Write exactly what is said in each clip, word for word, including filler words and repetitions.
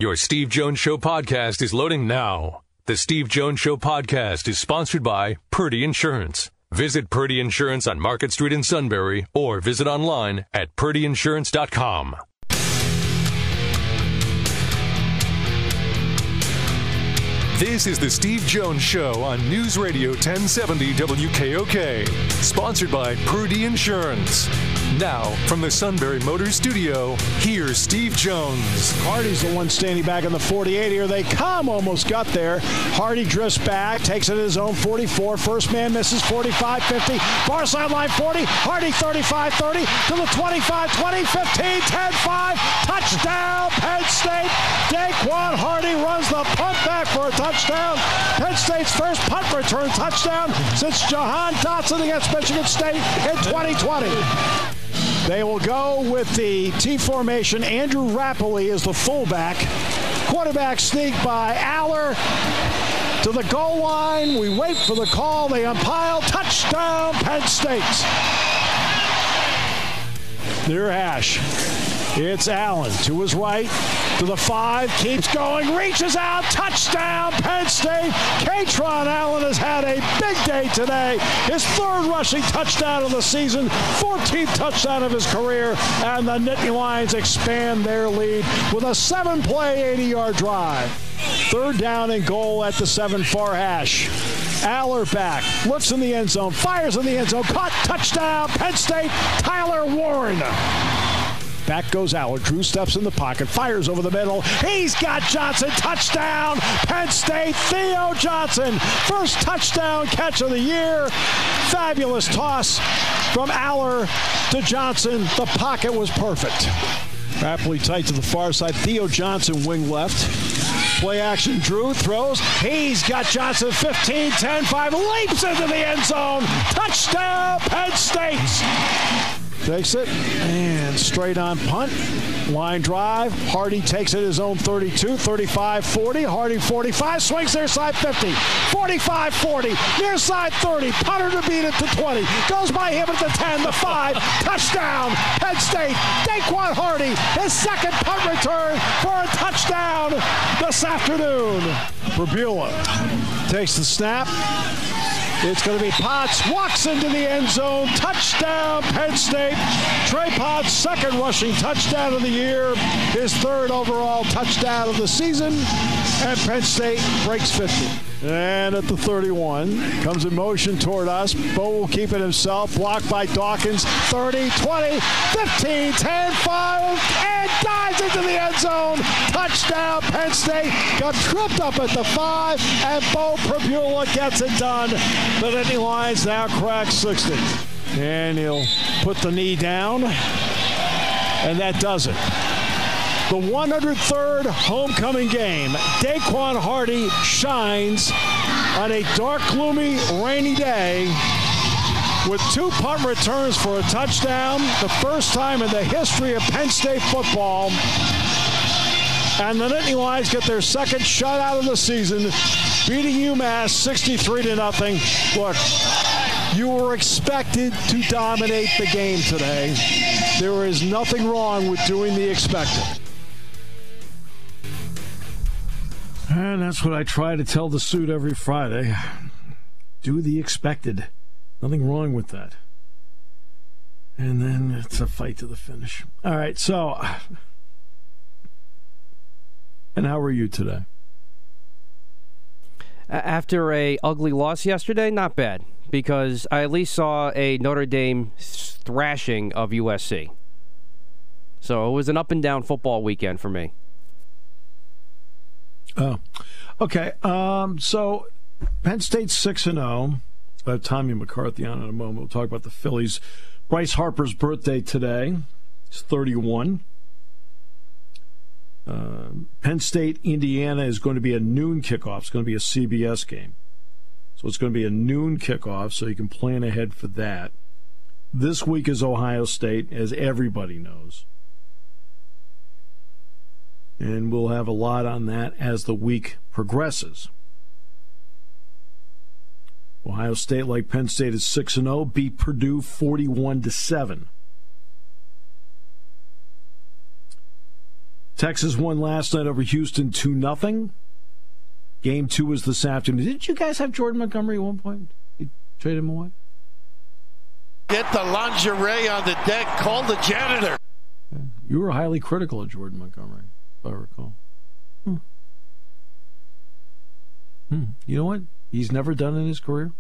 Your Steve Jones Show podcast is loading now. The Steve Jones Show podcast is sponsored by Purdy Insurance. Visit Purdy Insurance on Market Street in Sunbury or visit online at purdy insurance dot com. This is the Steve Jones Show on News Radio ten seventy W K O K. Sponsored by Purdy Insurance. Now, from the Sunbury Motors Studio, here's Steve Jones. Hardy's the one standing back in the forty-eight. Here they come. Almost got there. Hardy drifts back, takes it at his own forty-four. First man misses forty-five fifty. Far sideline forty. Hardy thirty-five thirty to the twenty-five twenty, fifteen ten five. Touchdown, Penn State. Daquan Hardy runs the punt back for a touchdown. Penn State's first punt return touchdown since Jahan Dotson against Michigan State in twenty twenty. They will go with the T formation. Andrew Rapoli is the fullback. Quarterback sneak by Aller to the goal line. We wait for the call. They umpire. Touchdown, Penn State. Near hash. It's Allen to his right, to the five, keeps going, reaches out, touchdown, Penn State. Katron Allen has had a big day today. His third rushing touchdown of the season, fourteenth touchdown of his career, and the Nittany Lions expand their lead with a seven-play, eighty-yard drive. Third down and goal at the seven far hash. Aller back, looks in the end zone, fires in the end zone, caught, touchdown, Penn State, Tyler Warren. Back goes Aller. Drew steps in the pocket, fires over the middle. He's got Johnson. Touchdown, Penn State. Theo Johnson. First touchdown catch of the year. Fabulous toss from Aller to Johnson. The pocket was perfect. Rapidly tight to the far side. Theo Johnson, wing left. Play action. Drew throws. He's got Johnson. fifteen ten five. Leaps into the end zone. Touchdown, Penn State. Takes it, and straight on punt. Line drive. Hardy takes it his own thirty-two, thirty-five forty. Hardy forty-five, swings near side fifty. forty-five forty, near side thirty. Punter to beat it to twenty. Goes by him at the ten, the five. Touchdown, Penn State. Daquan Hardy, his second punt return for a touchdown this afternoon. Brabula takes the snap. It's going to be Potts, walks into the end zone, touchdown, Penn State. Trey Potts, second rushing touchdown of the year, his third overall touchdown of the season, and Penn State breaks fifty. And at the thirty-one, comes in motion toward us. Bo will keep it himself, blocked by Dawkins, thirty, twenty, fifteen, ten, five, and dives into the end zone. Touchdown, Penn State. Got tripped up at the five, and Bo Prabula gets it done. The Nittany Lions now crack sixty. And he'll put the knee down, and that does it. The one hundred third homecoming game. Daquan Hardy shines on a dark, gloomy, rainy day with two punt returns for a touchdown. The first time in the history of Penn State football. And the Nittany Lions get their second shutout of the season, beating UMass sixty-three to nothing. Look, you were expected to dominate the game today. There is nothing wrong with doing the expected. And that's what I try to tell the suit every Friday. Do the expected. Nothing wrong with that. And then it's a fight to the finish. All right, so... And how were you today? After a ugly loss yesterday, not bad, because I at least saw a Notre Dame thrashing of U S C. So it was an up-and-down football weekend for me. Oh, okay. Um, so Penn State's six and oh. I have Tommy McCarthy on in a moment. We'll talk about the Phillies. Bryce Harper's birthday today. He's thirty-one. Uh, Penn State, Indiana is going to be a noon kickoff. It's going to be a C B S game. So it's going to be a noon kickoff, so you can plan ahead for that. This week is Ohio State, as everybody knows. And we'll have a lot on that as the week progresses. Ohio State, like Penn State, is six and oh, beat Purdue forty-one to seven. Texas won last night over Houston two nothing. Game two was this afternoon. Didn't you guys have Jordan Montgomery at one point? You traded him away? Get the lingerie on the deck. Call the janitor. Yeah. You were highly critical of Jordan Montgomery, if I recall. Hmm. Hmm. You know what he's never done in his career?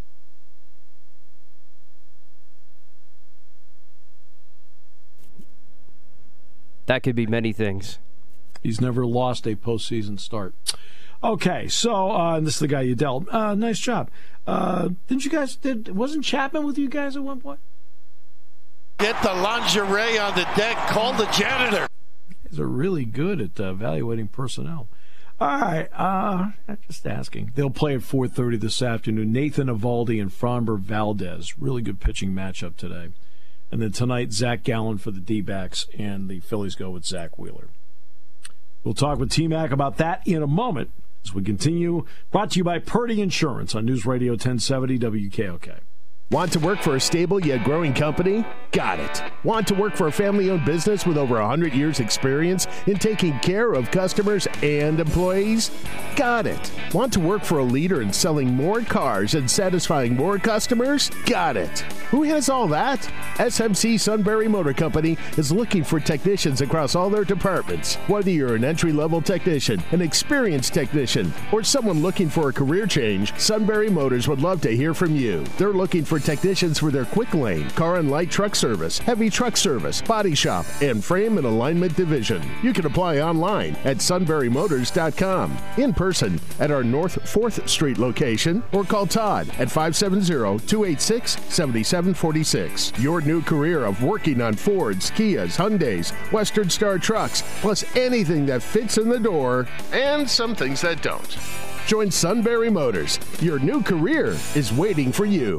That could be many things. He's never lost a postseason start. Okay, so uh, and this is the guy you dealt. Uh, nice job. Uh, didn't you guys? Did wasn't Chapman with you guys at one point? Get the lingerie on the deck. Call the janitor. You guys are really good at uh, evaluating personnel. All right, uh, I'm just asking. They'll play at four thirty this afternoon. Nathan Eovaldi and Framber Valdez. Really good pitching matchup today. And then tonight, Zach Gallen for the D-backs, and the Phillies go with Zach Wheeler. We'll talk with T-Mac about that in a moment as we continue. Brought to you by Purdy Insurance on News Radio ten seventy W K O K. Want to work for a stable yet growing company? Got it. Want to work for a family-owned business with over one hundred years experience in taking care of customers and employees? Got it. Want to work for a leader in selling more cars and satisfying more customers? Got it. Who has all that? S M C Sunbury Motor Company is looking for technicians across all their departments. Whether you're an entry-level technician, an experienced technician, or someone looking for a career change, Sunbury Motors would love to hear from you. They're looking for technicians for their quick lane, car and light truck service, heavy truck service, body shop, and frame and alignment division. You can apply online at sunbury motors dot com, in person at our North fourth Street location, or call Todd at five seven zero, two eight six, seven seven four six. Your new career of working on Fords, Kias, Hyundais, Western Star trucks, plus anything that fits in the door, and some things that don't. Join Sunbury Motors. Your new career is waiting for you.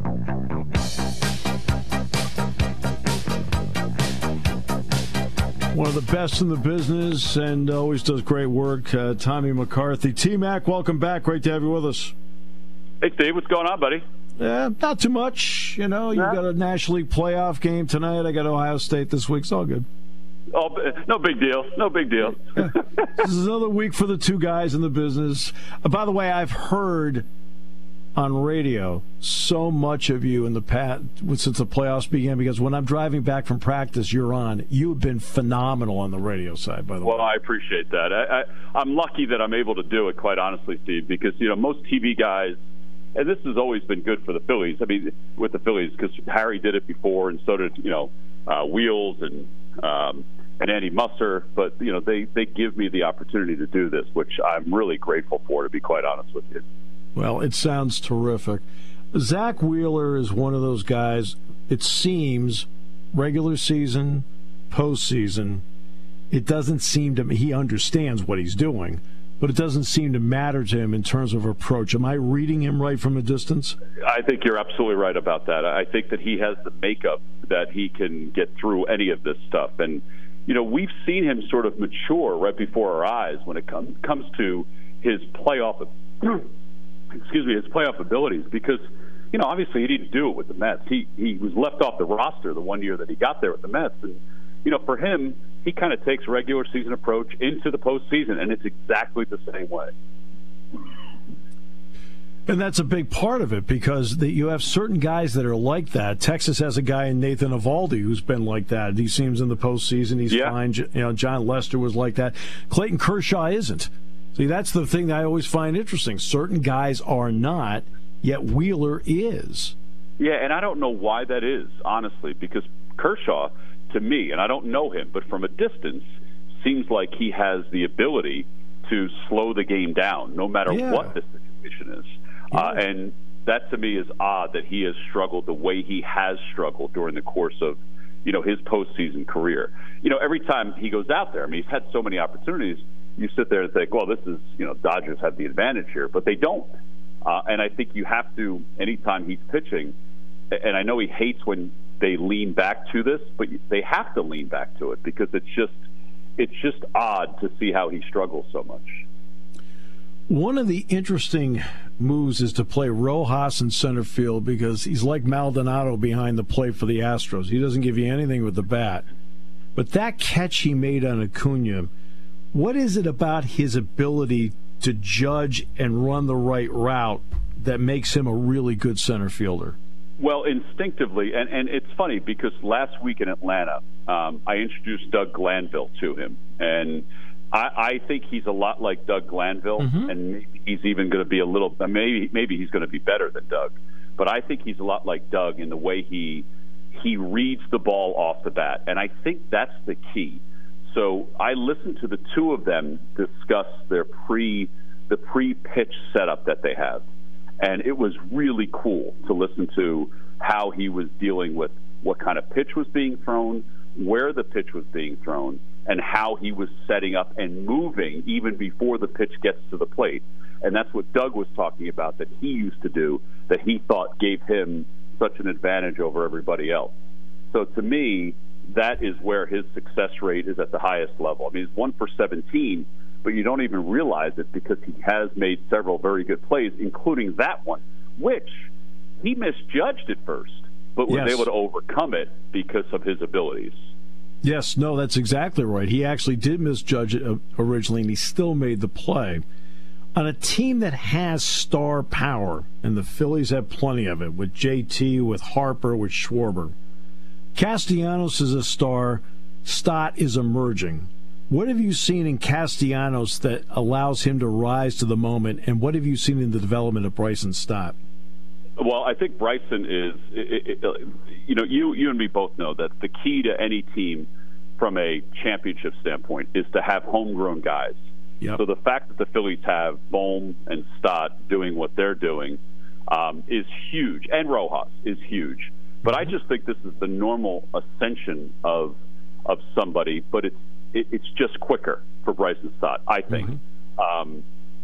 One of the best in the business and always does great work, uh, Tommy McCarthy. T-Mac, welcome back. Great to have you with us. Hey, Steve. What's going on, buddy? Uh, not too much. You know, you've yeah. got a National League playoff game tonight. I got Ohio State this week. It's all good. Oh, no big deal. No big deal. Yeah. This is another week for the two guys in the business. Uh, by the way, I've heard on radio so much of you in the past since the playoffs began, because when I'm driving back from practice, you're on. You've been phenomenal on the radio side, by the well, way. Well, I appreciate that. I, I, I'm lucky that I'm able to do it, quite honestly, Steve, because, you know, most T V guys, and this has always been good for the Phillies. I mean, with the Phillies, because Harry did it before, and so did, you know, uh, Wheels and um, and Andy Musser. But, you know, they, they give me the opportunity to do this, which I'm really grateful for, to be quite honest with you. Well, it sounds terrific. Zach Wheeler is one of those guys, it seems, regular season, postseason, it doesn't seem to me, he understands what he's doing, but it doesn't seem to matter to him in terms of approach. Am I reading him right from a distance? I think you're absolutely right about that. I think that he has the makeup that he can get through any of this stuff. And, you know, we've seen him sort of mature right before our eyes when it com- comes to his playoff excuse me, his playoff abilities, because, you know, obviously he didn't do it with the Mets. He he was left off the roster the one year that he got there with the Mets. And, you know, for him, he kind of takes regular season approach into the postseason, and it's exactly the same way. And that's a big part of it, because the, you have certain guys that are like that. Texas has a guy in Nathan Eovaldi who's been like that. He seems in the postseason he's yeah. fine. You know, John Lester was like that. Clayton Kershaw isn't. See, that's the thing that I always find interesting. Certain guys are not, yet Wheeler is. Yeah, and I don't know why that is, honestly, because Kershaw, to me, and I don't know him, but from a distance, seems like he has the ability to slow the game down, no matter yeah. what the situation is. Yeah. Uh, and that, to me, is odd that he has struggled the way he has struggled during the course of, you know, his postseason career. You know, every time he goes out there, I mean, he's had so many opportunities. You sit there and think, well, this is, you know, Dodgers have the advantage here, but they don't. Uh, and I think you have to, anytime he's pitching, and I know he hates when they lean back to this, but they have to lean back to it, because it's just, it's just odd to see how he struggles so much. One of the interesting moves is to play Rojas in center field, because he's like Maldonado behind the plate for the Astros. He doesn't give you anything with the bat. But that catch he made on Acuna, what is it about his ability to judge and run the right route that makes him a really good center fielder? Well, instinctively, and, and it's funny because last week in Atlanta, um, I introduced Doug Glanville to him, and I, I think he's a lot like Doug Glanville, mm-hmm. and maybe he's even going to be a little, maybe maybe he's going to be better than Doug, but I think he's a lot like Doug in the way he he reads the ball off the bat, and I think that's the key. So I listened to the two of them discuss their pre the pre-pitch setup that they have. And it was really cool to listen to how he was dealing with what kind of pitch was being thrown, where the pitch was being thrown, and how he was setting up and moving even before the pitch gets to the plate. And that's what Doug was talking about that he used to do, that he thought gave him such an advantage over everybody else. So to me, that is where his success rate is at the highest level. I mean, he's one for seventeen, but you don't even realize it because he has made several very good plays, including that one, which he misjudged at first, but was yes. able to overcome it because of his abilities. Yes, no, that's exactly right. He actually did misjudge it originally, and he still made the play. On a team that has star power, and the Phillies have plenty of it, with J T, with Harper, with Schwarber, Castellanos is a star, Stott is emerging. What have you seen in Castellanos that allows him to rise to the moment, and what have you seen in the development of Bryson Stott? Well, I think Bryson is, it, it, you know, you you and me both know that the key to any team from a championship standpoint is to have homegrown guys. Yep. So the fact that the Phillies have Bohm and Stott doing what they're doing um, is huge, and Rojas is huge. But mm-hmm. I just think this is the normal ascension of of somebody, but it's it, it's just quicker for Bryson Stott, I think. Mm-hmm. Um,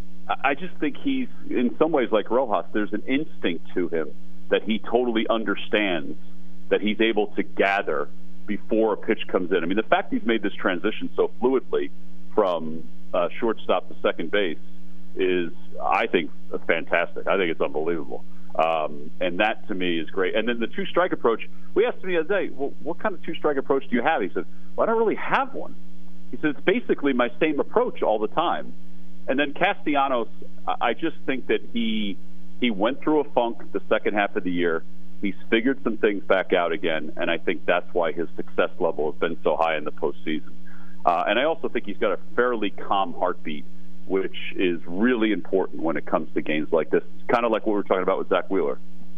I just think he's, in some ways like Rojas, there's an instinct to him that he totally understands, that he's able to gather before a pitch comes in. I mean, the fact he's made this transition so fluidly from uh, shortstop to second base is, I think, fantastic. I think it's unbelievable. Um, and that, to me, is great. And then the two-strike approach, we asked him the other day, well, what kind of two-strike approach do you have? He said, well, I don't really have one. He said, it's basically my same approach all the time. And then Castellanos, I just think that he he went through a funk the second half of the year. He's figured some things back out again, and I think that's why his success level has been so high in the postseason. Uh, and I also think he's got a fairly calm heartbeat, which is really important when it comes to games like this. It's kind of like what we were talking about with Zach Wheeler.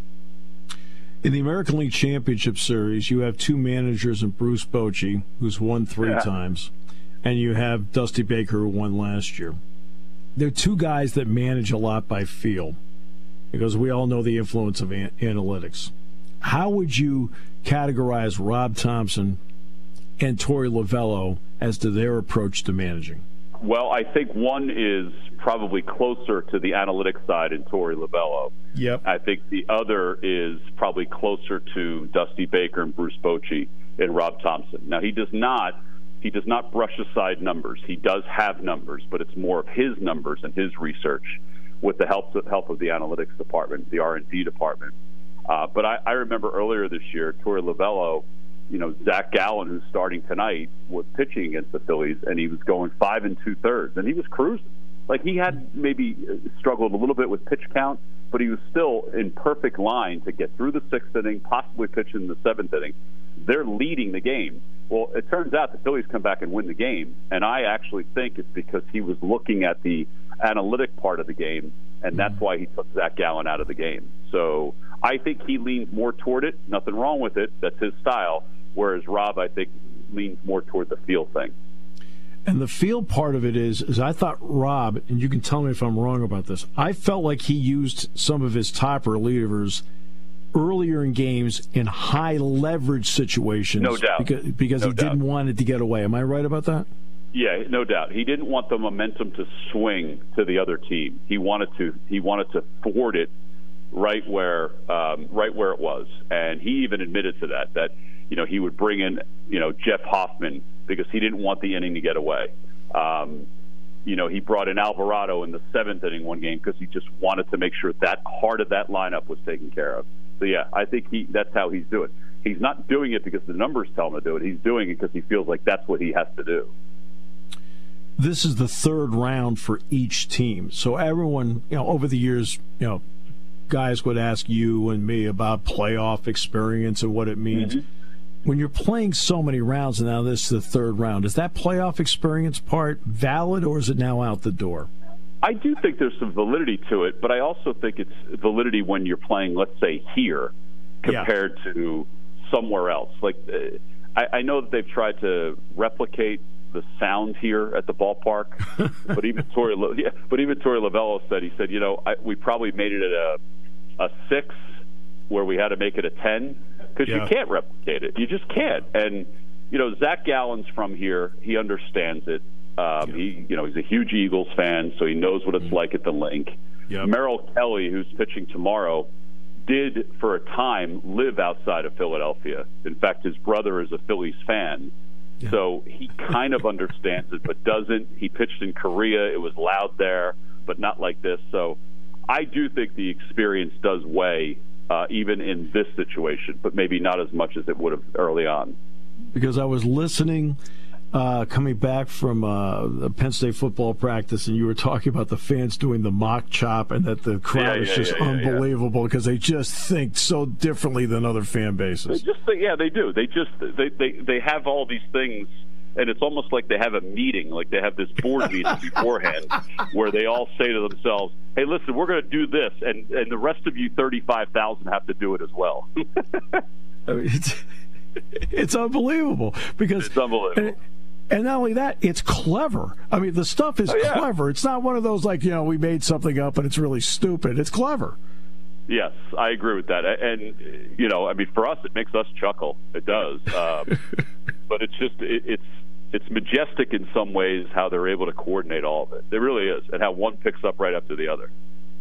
In the American League Championship Series, you have two managers in Bruce Bochy, who's won three yeah. times, and you have Dusty Baker, who won last year. They're two guys that manage a lot by feel, because we all know the influence of an- analytics. How would you categorize Rob Thompson and Torey Lovullo as to their approach to managing? Well, I think one is probably closer to the analytics side in Torey Lovullo. Yep. I think the other is probably closer to Dusty Baker and Bruce Bochy and Rob Thompson. Now, he does not he does not brush aside numbers. He does have numbers, but it's more of his numbers and his research with the help of, help of the analytics department, the R and D department. Uh, but I, I remember earlier this year, Torey Lovullo, you know, Zach Gallen, who's starting tonight, was pitching against the Phillies, and he was going five and two thirds, and he was cruising. Like, he had maybe struggled a little bit with pitch count, but he was still in perfect line to get through the sixth inning, possibly pitch in the seventh inning. They're leading the game. Well, it turns out the Phillies come back and win the game, and I actually think it's because he was looking at the analytic part of the game, and that's why he took Zach Gallen out of the game. So I think he leans more toward it. Nothing wrong with it. That's his style. Whereas Rob, I think, leans more toward the feel thing. And the feel part of it is, is I thought Rob, and you can tell me if I'm wrong about this, I felt like he used some of his top relievers earlier in games in high leverage situations. No doubt. Because, because no he doubt. didn't want it to get away. Am I right about that? Yeah, no doubt. He didn't want the momentum to swing to the other team. He wanted to he wanted to thwart it right where um, right where it was. And he even admitted to that, that you know, he would bring in, you know, Jeff Hoffman because he didn't want the inning to get away. Um, you know, he brought in Alvarado in the seventh inning one game because he just wanted to make sure that part of that lineup was taken care of. So, yeah, I think he that's how he's doing. He's not doing it because the numbers tell him to do it. He's doing it because he feels like that's what he has to do. This is the third round for each team. So everyone, you know, over the years, you know, guys would ask you and me about playoff experience and what it means. Mm-hmm. When you're playing so many rounds, and now this is the third round, is that playoff experience part valid, or is it now out the door? I do think there's some validity to it, but I also think it's validity when you're playing, let's say, here compared yeah. to somewhere else. Like, uh, I, I know that they've tried to replicate the sound here at the ballpark, but even Torey, yeah, but even Torey Lovello said, he said, you know, I, we probably made it at a a six where we had to make it a ten because yeah. you can't replicate it. You just can't. And you know, Zach Gallen's from here. He understands it. Um, yeah. He, you know, he's a huge Eagles fan, so he knows what it's mm-hmm. like at the Link. Yep. Merrill Kelly, who's pitching tomorrow, did for a time live outside of Philadelphia. In fact, his brother is a Phillies fan. Yeah. So he kind of understands it, but doesn't. He pitched in Korea. It was loud there, but not like this. So I do think the experience does weigh, uh, even in this situation, but maybe not as much as it would have early on. Because I was listening uh, coming back from uh, the Penn State football practice, and you were talking about the fans doing the mock chop, and that the crowd yeah, is yeah, just yeah, yeah, unbelievable because they just think so differently than other fan bases. They just think, yeah, they do. They just they, they they have all these things, and it's almost like they have a meeting, like they have this board meeting beforehand, where they all say to themselves, "Hey, listen, we're going to do this, and and the rest of you thirty-five thousand have to do it as well." I mean, it's, it's unbelievable because it's unbelievable. And, And not only that, it's clever. I mean, the stuff is oh, yeah. clever. It's not one of those like, you know, we made something up and it's really stupid. It's clever. Yes, I agree with that. And, you know, I mean, for us, it makes us chuckle. It does. Um, but it's just, it, it's it's majestic in some ways how they're able to coordinate all of it. It really is. And how one picks up right after the other.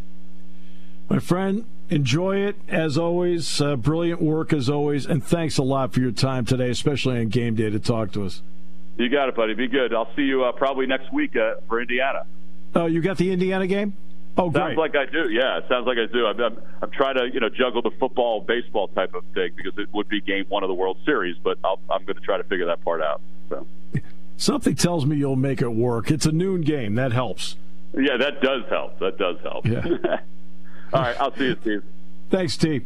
My friend, enjoy it as always. Uh, brilliant work as always. And thanks a lot for your time today, especially on game day to talk to us. You got it, buddy. Be good. I'll see you uh, probably next week uh, for Indiana. Oh, you got the Indiana game? Oh, great. Sounds like I do. Yeah, it sounds like I do. I'm, I'm, I'm trying to, you know, juggle the football, baseball type of thing because it would be game one of the World Series, but I'll, I'm going to try to figure that part out. So. Something tells me you'll make it work. It's a noon game. That helps. Yeah, that does help. That does help. Yeah. All right, I'll see you, Steve. Thanks, Steve.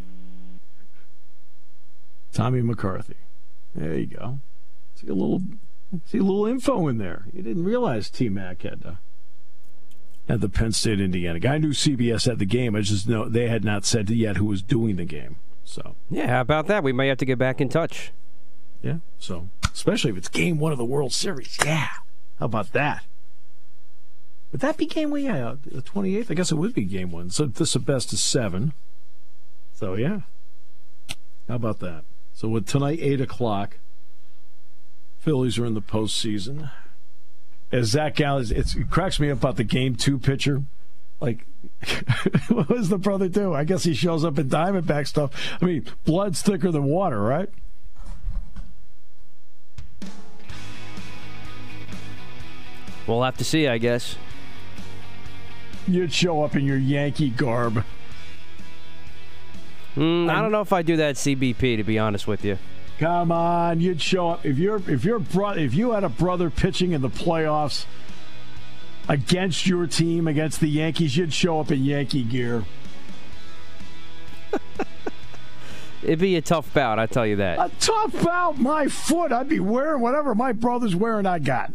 Tommy McCarthy. There you go. See a little... See a little info in there. You didn't realize T-Mac had uh, had the Penn State Indiana guy. I knew C B S had the game. I just know they had not said yet who was doing the game. So yeah, how about that? We may have to get back in touch. Yeah. So especially if it's game one of the World Series. Yeah. How about that? Would that be game one? Yeah, the twenty-eighth. I guess it would be game one. So this is a best of seven. So yeah. How about that? So with tonight eight o'clock. Phillies are in the postseason. As Zach Gallen, it's, it cracks me up about the game two pitcher. Like, what does the brother do? I guess he shows up in Diamondback stuff. I mean, blood's thicker than water, right? We'll have to see, I guess. You'd show up in your Yankee garb. Mm, I don't know if I do that C B P, to be honest with you. Come on, you'd show up if you're if your bro- if you had a brother pitching in the playoffs against your team, against the Yankees, you'd show up in Yankee gear. It'd be a tough bout, I tell you that. A tough bout, my foot. I'd be wearing whatever my brother's wearing. I got.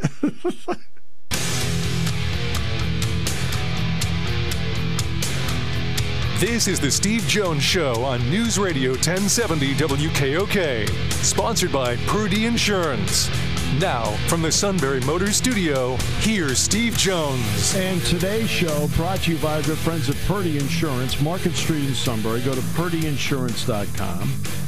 This is the Steve Jones Show on News Radio ten seventy W K O K. Sponsored by Purdy Insurance. Now, from the Sunbury Motors Studio, here's Steve Jones. And today's show brought to you by our good friends at Purdy Insurance, Market Street in Sunbury. Go to purdy insurance dot com.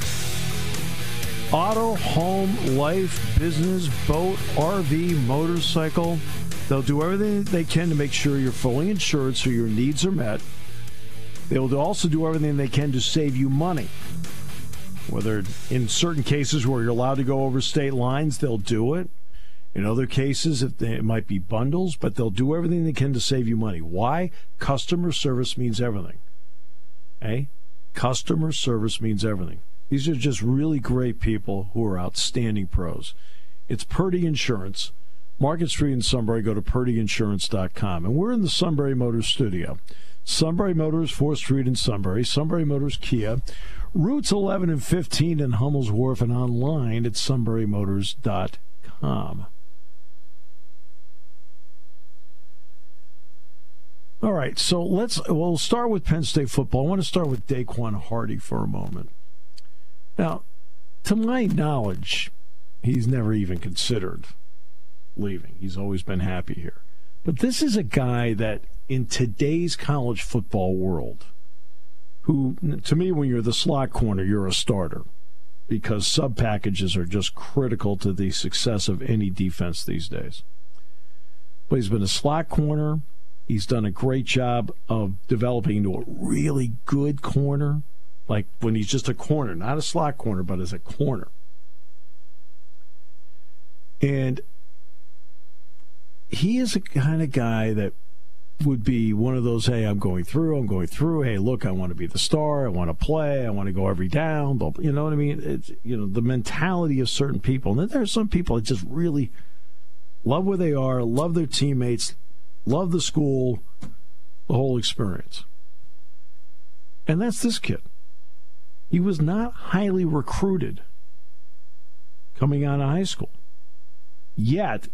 Auto, home, life, business, boat, R V, motorcycle. They'll do everything they can to make sure you're fully insured so your needs are met. They will also do everything they can to save you money. Whether in certain cases where you're allowed to go over state lines, they'll do it. In other cases, if they, it might be bundles, but they'll do everything they can to save you money. Why? Customer service means everything. Okay? Customer service means everything. These are just really great people who are outstanding pros. It's Purdy Insurance. Market Street in Sunbury. Go to purdy insurance dot com. And we're in the Sunbury Motors studio. Sunbury Motors, fourth Street in Sunbury. Sunbury Motors Kia. Routes eleven and fifteen in Hummel's Wharf, and online at sunbury motors dot com. All right, so let's we'll start with Penn State football. I want to start with Daquan Hardy for a moment. Now, to my knowledge, he's never even considered leaving. He's always been happy here. But this is a guy that, in today's college football world, who, to me, when you're the slot corner, you're a starter, because sub packages are just critical to the success of any defense these days. But he's been a slot corner. He's done a great job of developing into a really good corner, like when he's just a corner, not a slot corner, but as a corner. And he is the kind of guy that would be one of those, hey, I'm going through, I'm going through, hey, look, I want to be the star, I want to play, I want to go every down, but you know what I mean? It's, you know, the mentality of certain people. And then there are some people that just really love where they are, love their teammates, love the school, the whole experience. And that's this kid. He was not highly recruited coming out of high school. Yet,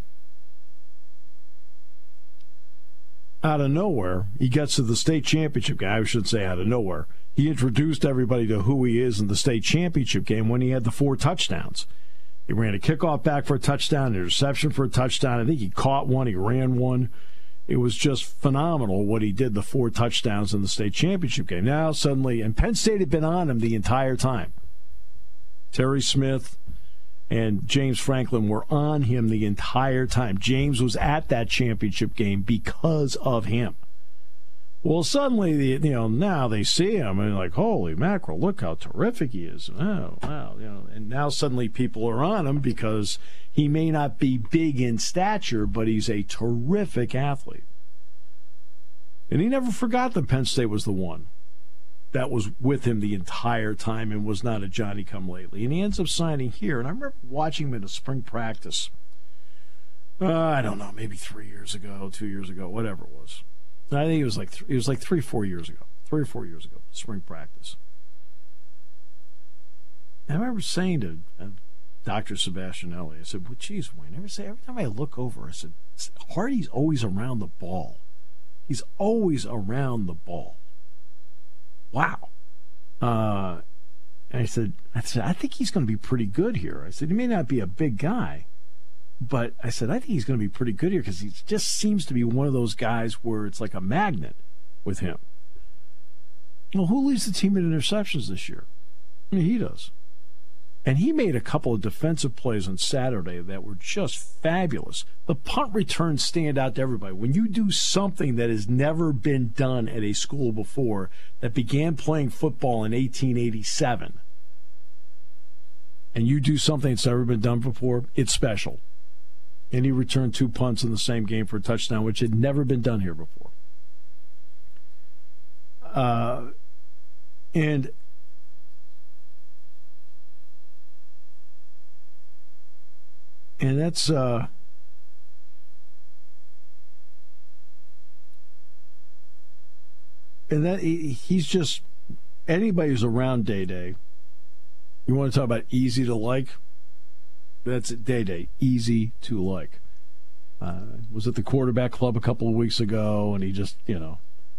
out of nowhere, he gets to the state championship game. I should say out of nowhere. He introduced everybody to who he is in the state championship game when he had the four touchdowns. He ran a kickoff back for a touchdown, an interception for a touchdown. I think he caught one, he ran one. It was just phenomenal what he did, the four touchdowns in the state championship game. Now, suddenly, and Penn State had been on him the entire time. Terry Smith and James Franklin were on him the entire time. James was at that championship game because of him. Well, suddenly, you know, now they see him and they're like, holy mackerel, look how terrific he is. Oh, wow. You know, and now suddenly people are on him because he may not be big in stature, but he's a terrific athlete. And he never forgot that Penn State was the one that was with him the entire time and was not a Johnny-come-lately. And he ends up signing here. And I remember watching him in a spring practice. Uh, I don't know, maybe three years ago, two years ago, whatever it was. I think it was like th- it was like three, four years ago. Three or four years ago, spring practice. And I remember saying to uh, Doctor Sebastianelli, I said, well, geez, Wayne, every, say, every time I look over, I said, Hardy's always around the ball. He's always around the ball. Wow. Uh, and I said, I said, I think he's going to be pretty good here. I said, he may not be a big guy, but I said, I think he's going to be pretty good here because he just seems to be one of those guys where it's like a magnet with him. Well, who leads the team in interceptions this year? I mean, he does. And he made a couple of defensive plays on Saturday that were just fabulous. The punt returns stand out to everybody. When you do something that has never been done at a school before, that began playing football in eighteen eighty-seven, and you do something that's never been done before, it's special. And he returned two punts in the same game for a touchdown, which had never been done here before. Uh, and and that's uh, and that he, he's just anybody who's around Day Day. You want to talk about easy to like? That's Day Day, easy to like. Uh, was at the quarterback club a couple of weeks ago, and he just, you know,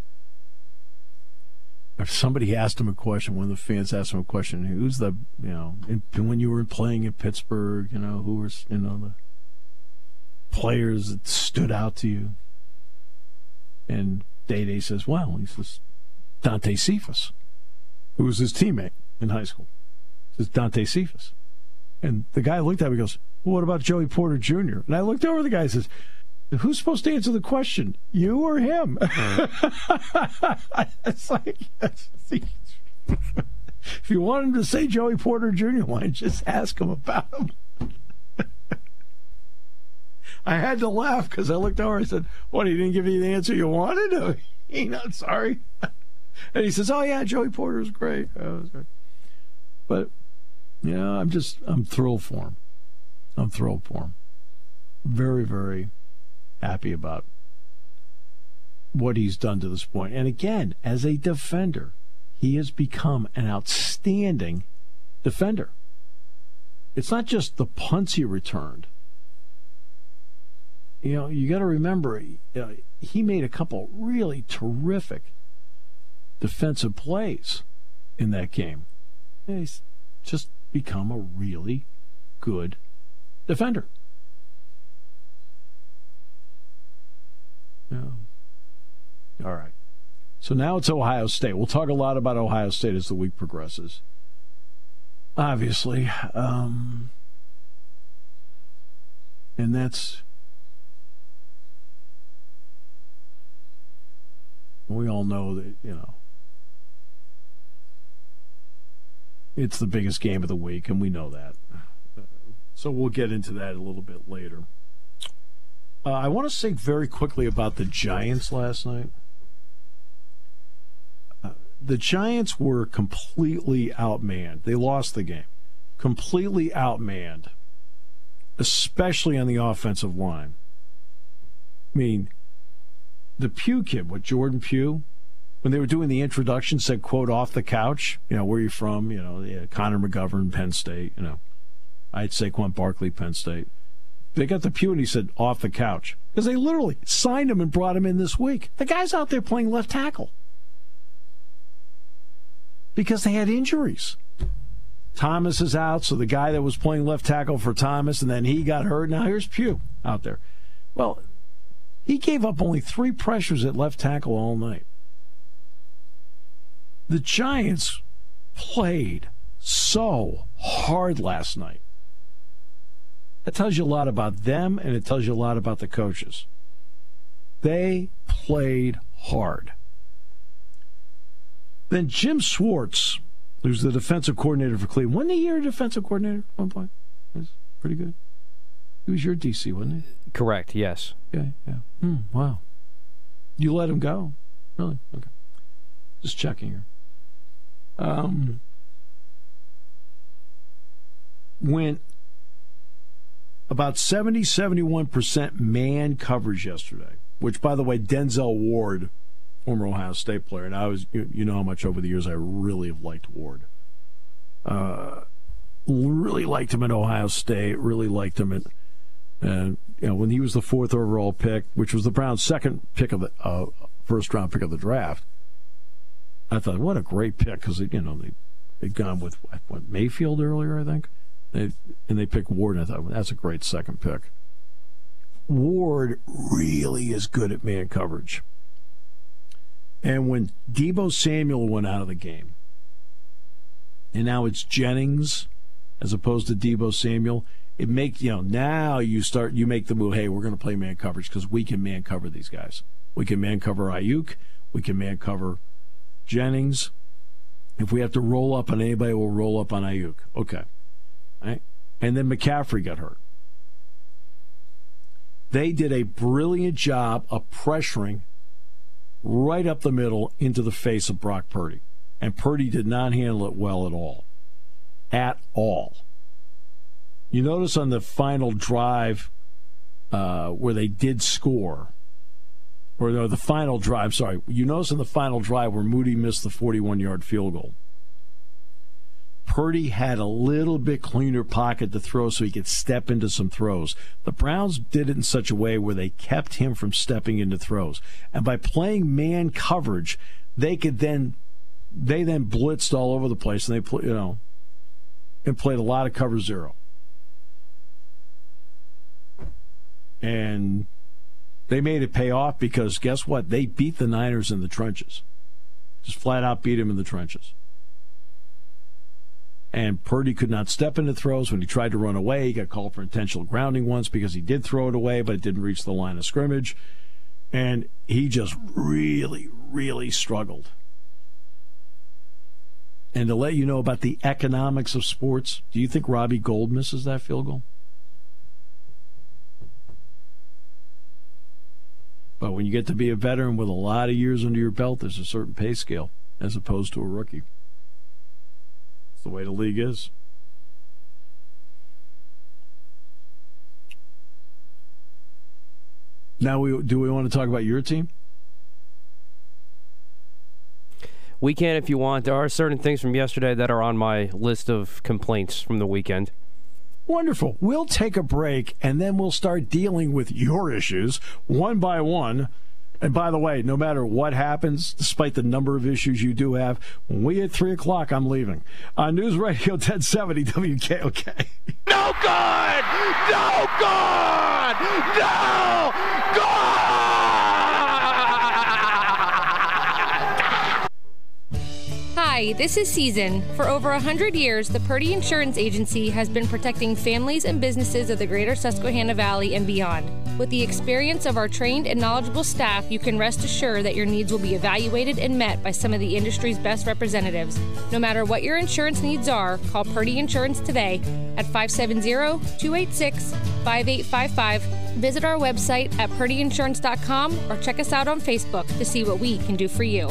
if somebody asked him a question, one of the fans asked him a question, who's the, you know, in, when you were playing in Pittsburgh, you know, who was, you know, the players that stood out to you? And Day Day says, well, he says, Dante Cephas, who was his teammate in high school. He says, Dante Cephas. And the guy looked at me and goes, well, what about Joey Porter Junior? And I looked over at the guy and says, who's supposed to answer the question, you or him? It's like, if you want him to say Joey Porter Junior, why don't you just ask him about him? I had to laugh because I looked over and I said, what, he didn't give you the answer you wanted? He not sorry. And he says, oh, yeah, Joey Porter was great. Oh, was great. But Yeah, I'm just, I'm thrilled for him. I'm thrilled for him. Very, very happy about what he's done to this point. And again, as a defender, he has become an outstanding defender. It's not just the punts he returned. You know, you got to remember, you know, he made a couple really terrific defensive plays in that game. And he's just become a really good defender. Yeah. All right. So now it's Ohio State. We'll talk a lot about Ohio State as the week progresses. Obviously. Um, and that's... We all know that, you know, it's the biggest game of the week, and we know that. So we'll get into that a little bit later. Uh, I want to say very quickly about the Giants last night. Uh, the Giants were completely outmanned. They lost the game. Completely outmanned, especially on the offensive line. I mean, the Pugh kid, what, Jordan Pugh, when they were doing the introduction, said, quote, off the couch, you know, where are you from? You know, yeah, Connor McGovern, Penn State, you know. I had Saquon Barkley, Penn State. They got the Pugh, and he said, off the couch. Because they literally signed him and brought him in this week. The guy's out there playing left tackle. Because they had injuries. Thomas is out, so the guy that was playing left tackle for Thomas, and then he got hurt. Now here's Pugh out there. Well, he gave up only three pressures at left tackle all night. The Giants played so hard last night. That tells you a lot about them, and it tells you a lot about the coaches. They played hard. Then Jim Schwartz, who's the defensive coordinator for Cleveland. Wasn't he your defensive coordinator at one point? That's pretty good. He was your D C, wasn't he? Correct, yes. Yeah, yeah. Hmm, wow. You let him go? Really? Okay. Just checking here. Um, went about seventy, seventy-one percent man coverage yesterday, which, by the way, Denzel Ward, former Ohio State player, and I was, you, you know how much over the years I really have liked Ward. Uh, really liked him at Ohio State, really liked him at, uh, you know, when he was the fourth overall pick, which was the Browns' second pick of the uh, first round pick of the draft. I thought, what a great pick, because, you know, they, they'd gone with, what, Mayfield earlier, I think? They, and they picked Ward, and I thought, well, that's a great second pick. Ward really is good at man coverage. And when Deebo Samuel went out of the game, and now it's Jennings as opposed to Deebo Samuel, it makes, you know, now you start, you make the move, hey, we're going to play man coverage because we can man cover these guys. We can man cover Ayuk. We can man cover Jennings. If we have to roll up on anybody, we'll roll up on Ayuk. Okay. Right? And then McCaffrey got hurt. They did a brilliant job of pressuring right up the middle into the face of Brock Purdy. And Purdy did not handle it well at all. At all. You notice on the final drive uh, where they did score, or no, the final drive, sorry, you notice in the final drive where Moody missed the forty-one-yard field goal. Purdy had a little bit cleaner pocket to throw so he could step into some throws. The Browns did it in such a way where they kept him from stepping into throws. And by playing man coverage, they could then they then blitzed all over the place, and they play, you know, and played a lot of cover zero. And they made it pay off because guess what? They beat the Niners in the trenches. Just flat out beat him in the trenches. And Purdy could not step into throws. When he tried to run away, he got called for intentional grounding once because he did throw it away, but it didn't reach the line of scrimmage. And he just really, really struggled. And to let you know about the economics of sports, do you think Robbie Gould misses that field goal? But when you get to be a veteran with a lot of years under your belt, there's a certain pay scale as opposed to a rookie. It's the way the league is. Now, we do we want to talk about your team? We can if you want. There are certain things from yesterday that are on my list of complaints from the weekend. Wonderful. We'll take a break, and then we'll start dealing with your issues one by one. And by the way, no matter what happens, despite the number of issues you do have, when we hit three o'clock, I'm leaving. On News Radio ten seventy W K O K. No good! No good! No good! Hi, this is Season. For over one hundred years, the Purdy Insurance Agency has been protecting families and businesses of the greater Susquehanna Valley and beyond. With the experience of our trained and knowledgeable staff, you can rest assured that your needs will be evaluated and met by some of the industry's best representatives. No matter what your insurance needs are, call Purdy Insurance today at five seven zero, two eight six, five eight five five. Visit our website at purdy insurance dot com or check us out on Facebook to see what we can do for you.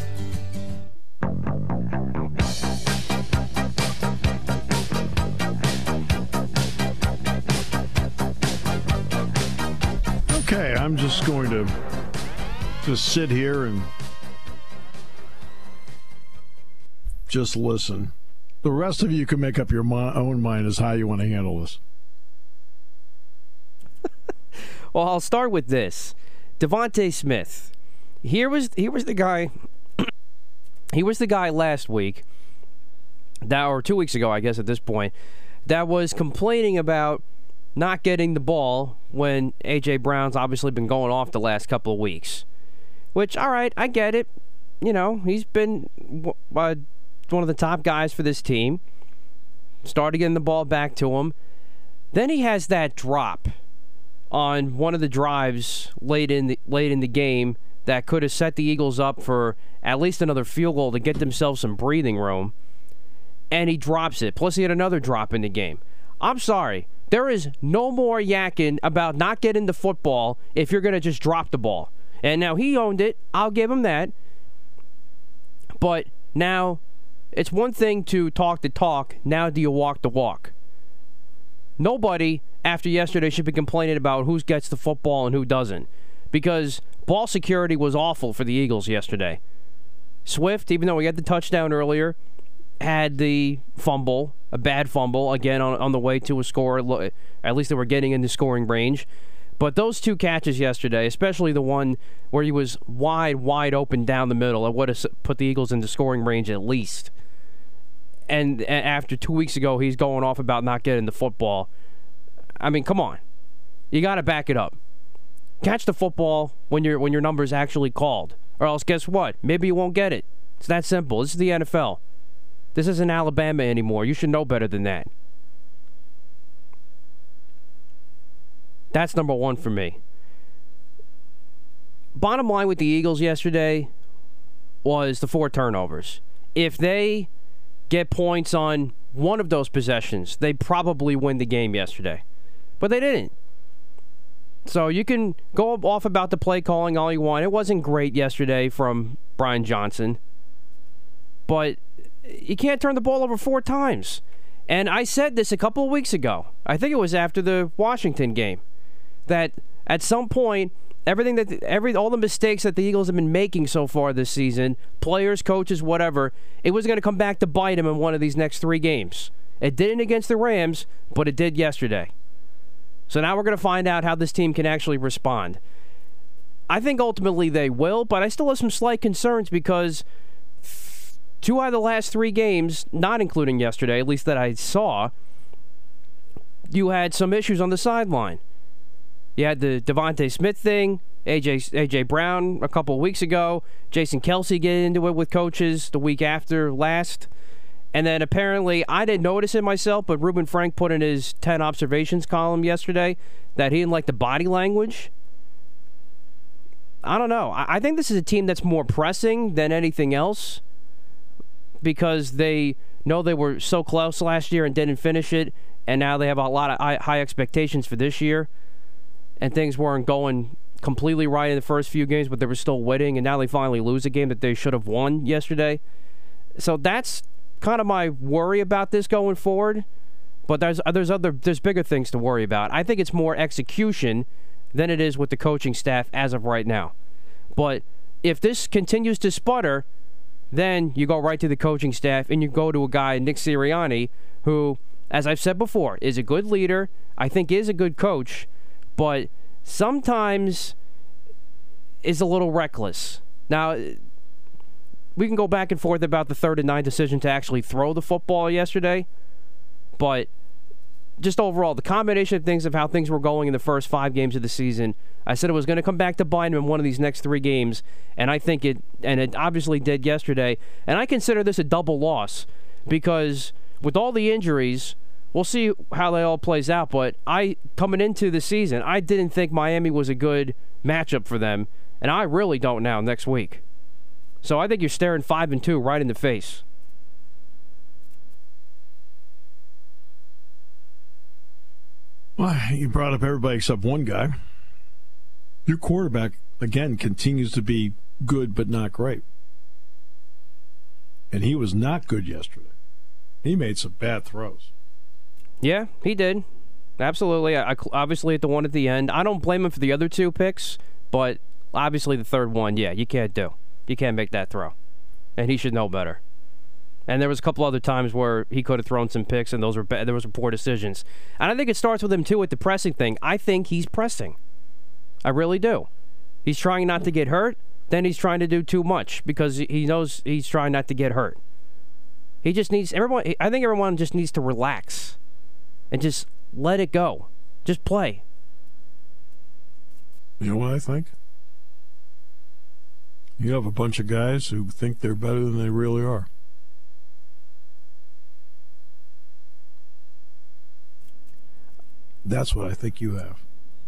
Okay, I'm just going to just sit here and just listen. The rest of you can make up your mi- own mind as how you want to handle this. Well, I'll start with this. Devontae Smith. Here was here was the guy. He was the guy last week, that or two weeks ago, I guess at this point, that was complaining about not getting the ball when A J. Brown's obviously been going off the last couple of weeks. Which, all right, I get it. You know, he's been uh, one of the top guys for this team. Started getting the ball back to him. Then he has that drop on one of the drives late in the late in the game that could have set the Eagles up for at least another field goal to get themselves some breathing room. And he drops it. Plus, he had another drop in the game. I'm sorry. There is no more yakking about not getting the football if you're going to just drop the ball. And now he owned it. I'll give him that. But now it's one thing to talk the talk. Now do you walk the walk? Nobody after yesterday should be complaining about who gets the football and who doesn't. Because ball security was awful for the Eagles yesterday. Swift, even though he had the touchdown earlier, had the fumble, a bad fumble, again on, on the way to a score. At least they were getting into scoring range. But those two catches yesterday, especially the one where he was wide, wide open down the middle, it would have put the Eagles into scoring range at least. And after two weeks ago, he's going off about not getting the football. I mean, come on. You got to back it up. Catch the football when, your when your number's actually called. Or else, guess what? Maybe you won't get it. It's that simple. This is the N F L. This isn't Alabama anymore. You should know better than that. That's number one for me. Bottom line with the Eagles yesterday was the four turnovers. If they get points on one of those possessions, they probably win the game yesterday. But they didn't. So you can go off about the play calling all you want. It wasn't great yesterday from Brian Johnson. But you can't turn the ball over four times. And I said this a couple of weeks ago. I think it was after the Washington game. That at some point, everything that every all the mistakes that the Eagles have been making so far this season, players, coaches, whatever, it was going to come back to bite them in one of these next three games. It didn't against the Rams, but it did yesterday. So now we're going to find out how this team can actually respond. I think ultimately they will, but I still have some slight concerns because two out of the last three games, not including yesterday, at least that I saw, you had some issues on the sideline. You had the Devontae Smith thing, A J A J Brown a couple of weeks ago, Jason Kelce getting into it with coaches the week after last. And then apparently, I didn't notice it myself, but Reuben Frank put in his ten observations column yesterday that he didn't like the body language. I don't know. I think this is a team that's more pressing than anything else because they know they were so close last year and didn't finish it, and now they have a lot of high expectations for this year. And things weren't going completely right in the first few games, but they were still winning, and now they finally lose a game that they should have won yesterday. So that's kind of my worry about this going forward. But there's there's other there's bigger things to worry about. I think it's more execution than it is with the coaching staff as of right now. But if this continues to sputter, then you go right to the coaching staff and you go to a guy, Nick Sirianni, who, as I've said before, is a good leader, I think is a good coach, but sometimes is a little reckless. Now, we can go back and forth about the third and nine decision to actually throw the football yesterday, but just overall, the combination of things of how things were going in the first five games of the season, I said it was going to come back to bite him in one of these next three games, and I think it, and it obviously did yesterday. And I consider this a double loss because with all the injuries, we'll see how they all plays out. But I, coming into the season, I didn't think Miami was a good matchup for them, and I really don't now next week. So I think you're staring five and two right in the face. Well, you brought up everybody except one guy. Your quarterback, again, continues to be good but not great. And he was not good yesterday. He made some bad throws. Yeah, he did. Absolutely. I, I, obviously, at the one at the end. I don't blame him for the other two picks, but obviously the third one, yeah, you can't do. You can't make that throw. And he should know better. And there was a couple other times where he could have thrown some picks, and those were bad, there was poor decisions. And I think it starts with him, too, with the pressing thing. I think he's pressing. I really do. He's trying not to get hurt, then he's trying to do too much because he knows he's trying not to get hurt. He just needs, everyone. I think everyone just needs to relax and just let it go. Just play. You know what I think? You have a bunch of guys who think they're better than they really are. That's what I think you have.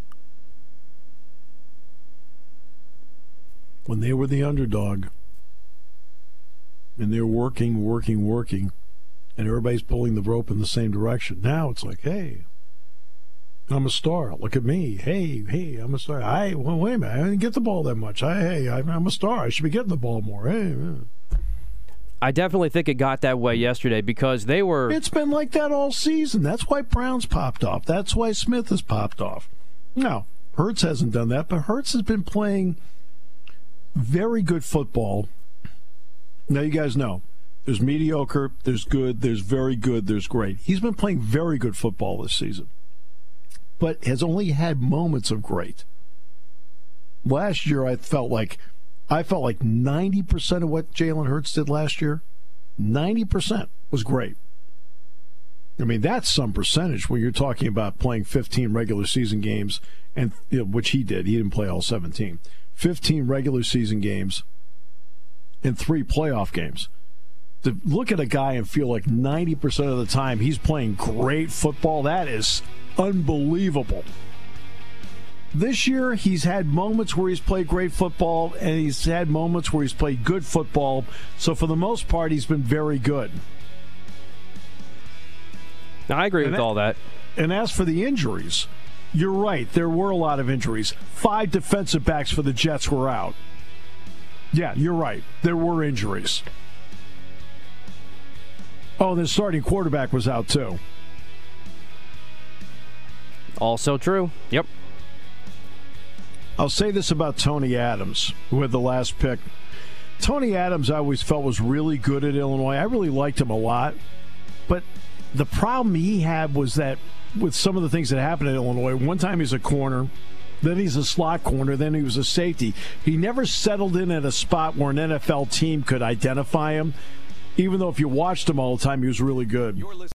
When they were the underdog, and they're working, working, working, and everybody's pulling the rope in the same direction. Now it's like, hey, I'm a star. Look at me. Hey, hey, I'm a star. I well, wait a minute. I didn't get the ball that much. I, hey, I'm a star. I should be getting the ball more. Hey. I definitely think it got that way yesterday because they were... It's been like that all season. That's why Brown's popped off. That's why Smith has popped off. Now, Hurts hasn't done that, but Hurts has been playing very good football. Now, you guys know, there's mediocre, there's good, there's very good, there's great. He's been playing very good football this season, but has only had moments of great. Last year, I felt like... I felt like ninety percent of what Jalen Hurts did last year, ninety percent was great. I mean, that's some percentage when you're talking about playing fifteen regular season games, and you know, which he did. He didn't play all seventeen. fifteen regular season games and three playoff games. To look at a guy and feel like ninety percent of the time he's playing great football, that is unbelievable. This year, he's had moments where he's played great football, and he's had moments where he's played good football. So, for the most part, he's been very good. I agree and with that, all that. And as for the injuries, you're right. There were a lot of injuries. Five defensive backs for the Jets were out. Yeah, you're right. There were injuries. Oh, and the starting quarterback was out, too. Also true. Yep. I'll say this about Tony Adams, who had the last pick. Tony Adams, I always felt, was really good at Illinois. I really liked him a lot. But the problem he had was that with some of the things that happened at Illinois, one time he's a corner, then he's a slot corner, then he was a safety. He never settled in at a spot where an N F L team could identify him, even though if you watched him all the time, he was really good.